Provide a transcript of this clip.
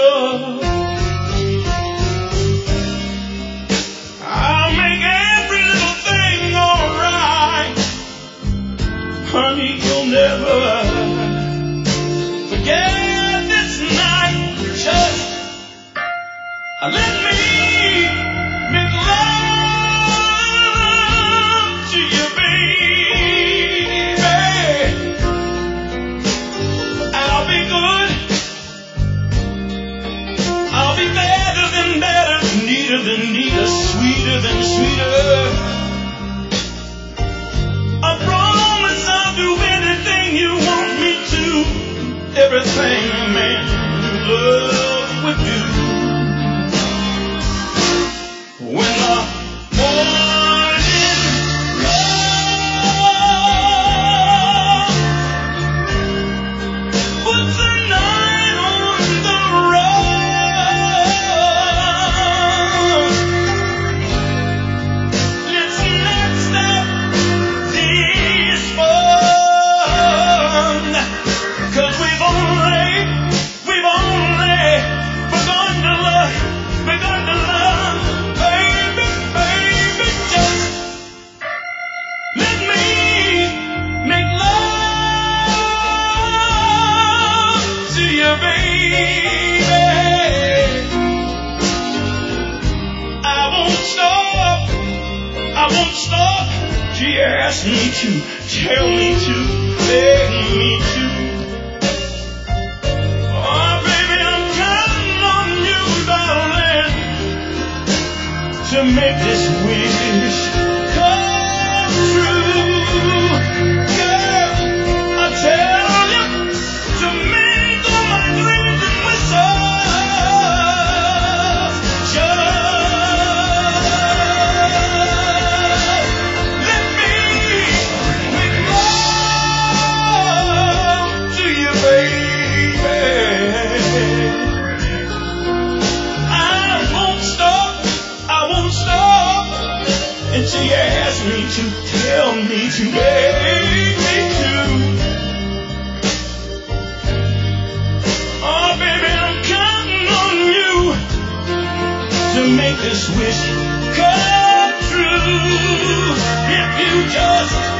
love. I'll make every little thing alright. Honey, you'll never forget this night. Just let me make love to you, baby. I'll be good. I'll be better than better, neater than neater, sweeter than sweeter. I promise I'll do anything you want me to. Everything a man who loves would do. When the morning comes, puts the night on the run. Let's not stop this fun, 'cause we've only begun to love. Baby, just let me make love to you, baby. I won't stop. She asked me to, tell me to, beg me to. Oh, baby, I'm counting on you, darling, to make this wish come true. Girl, I tell you, to make all my dreams and wishes. Just let me make love to you, baby. I won't stop until you ask me to, tell me to, beg me to. Oh, baby, I'm counting on you to make this wish come true. If you just